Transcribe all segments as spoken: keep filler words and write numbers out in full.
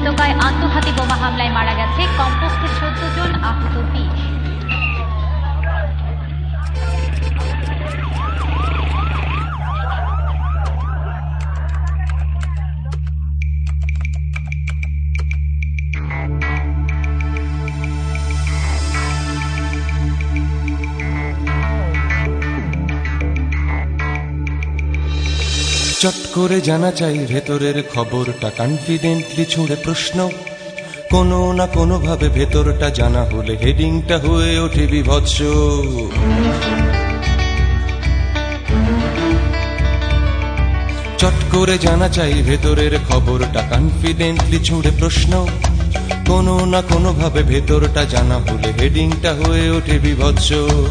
উপত্যকায় আত্মঘাতী বোমা হামলায় মারা গেছে কমপক্ষে চোদ্দ জন, আহত বিশ। চট করে জানা চাই ভেতরের খবরটা, কনফিডেন্টলি ছুঁড়ে প্রশ্ন। কোনো না কোনো ভাবে ভেতরটা জানা হলে হেডিংটা হয়ে ওঠে বিভৎস। চট করে জানা চাই ভেতরের খবরটা, কনফিডেন্টলি ছুঁড়ে প্রশ্ন। কোনো না কোনো ভাবে ভেতরটা জানা হলে হেডিংটা হয়ে ওঠে বিভৎস।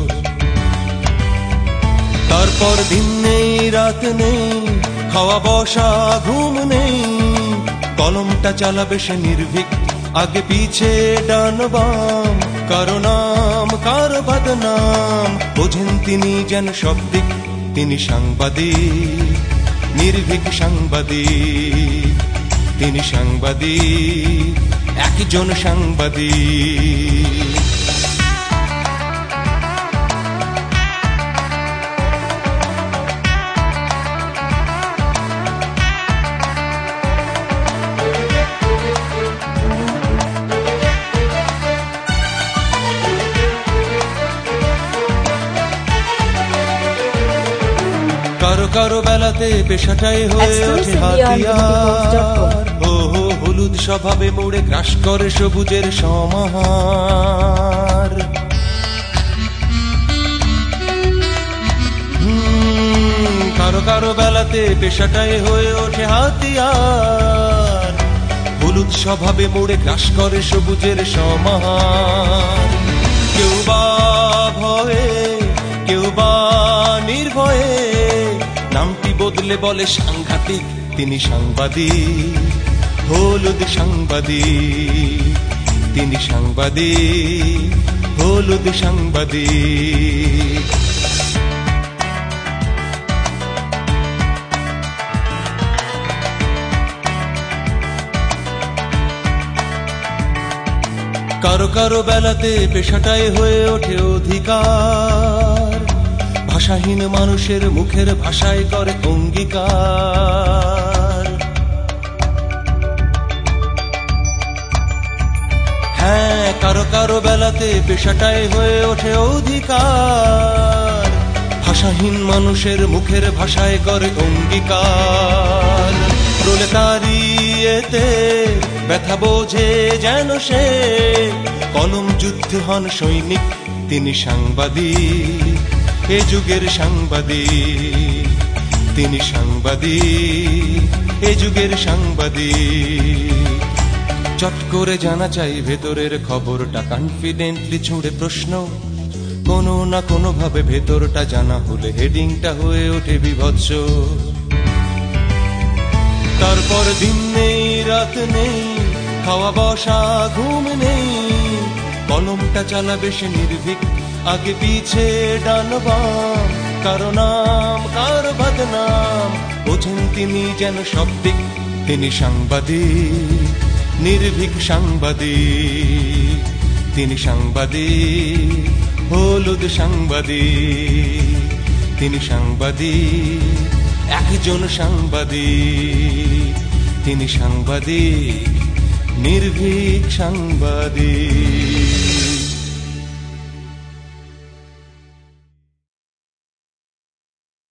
তারপর দিন নেই রাত নেই, খাওয়া বসা ঘুম নেই, কলমটা চালাবে সে নির্ভীক, আগে পিছে ডান বাম, কারো নাম কারো বদনাম। বোঝেন তিনি যেন সব দিক, তিনি সাংবাদিক, নির্ভীক সাংবাদিক, তিনি সাংবাদিক, একজন সাংবাদিক। কারো কারো বেলাতে পেশাটাই হয়ে ওঠে হাতিয়ার। ও হো হলুদ স্বভাবে মোড়ে গ্রাস করে সবুজের সমাহার। কারো কারো বেলাতে পেশাটাই হয়ে ওঠে হাতিয়ার। হলুদ স্বভাবে মোড়ে গ্রাস করে সবুজের সমাহার। কেউ বা ভয়ে, কেউ বা নির্ভয়ে, নামটি বদলে বলে সাংঘাতিক, তিনি সাংবাদিক, হলুদ সাংবাদিক, তিনি সাংবাদিক, হলুদ সাংবাদিক। কারো কারো বেলাতে পেশাটাই হয়ে ওঠে অধিকার। ভাষাহীন মানুষের মুখের ভাষায় করে অঙ্গীকার। হ্যাঁ, কারো কারো বেলাতে পেশাটাই হয়ে ওঠে অধিকার। ভাষাহীন মানুষের মুখের ভাষায় করে অঙ্গীকার। প্রলেতারিয়েতে ব্যথা বোঝে যেন সে, কলম যুদ্ধে হন সৈনিক, তিনি সাংবাদিক, এ যুগের সাংবাদিক, তিনি সাংবাদিক, এ যুগের সাংবাদিক। চট করে জানা চাই ভেতরের খবরটা, কনফিডেন্টলি ছুঁড়ে প্রশ্ন। কোনো না কোনো ভাবে ভেতরটা জানা হলে হেডিংটা হয়ে ওঠে বিভৎস। তারপর দিন নেই রাত নেই, খাওয়া বসা ঘুম নেই, কলমটা চালাবে সে নির্ভীক, আগে পিছে ডান বাম, কারো নাম কারো বদনাম। বোঝেন তিনি যেন সব দিক, তিনি সাংবাদিক, নির্ভীক সাংবাদিক, তিনি সাংবাদিক, হলুদ সাংবাদিক, তিনি সাংবাদিক, একজন সাংবাদিক, তিনি সাংবাদিক, নির্ভীক সাংবাদিক।